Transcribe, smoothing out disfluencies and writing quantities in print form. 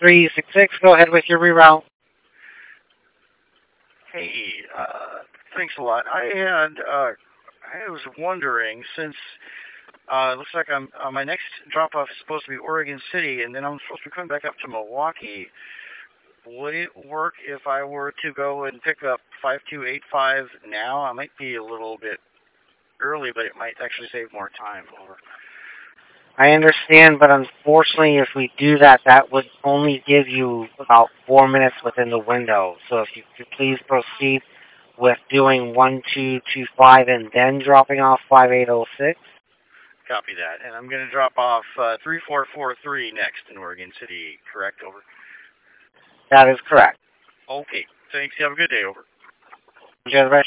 366. Go ahead with your reroute. Hey, thanks a lot. I was wondering, since it looks like my next drop-off is supposed to be Oregon City, and then I'm supposed to be coming back up to Milwaukee. Would it work if I were to go and pick up 5285 now? I might be a little bit early, but it might actually save more time. Over. I understand, but unfortunately, if we do that, that would only give you about 4 minutes within the window. So if you could please proceed with doing 1225 and then dropping off 5806. Copy that. And I'm going to drop off 3443 next in Oregon City, correct? Over. That is correct. Okay. Thanks. Have a good day. Over. Enjoy the rest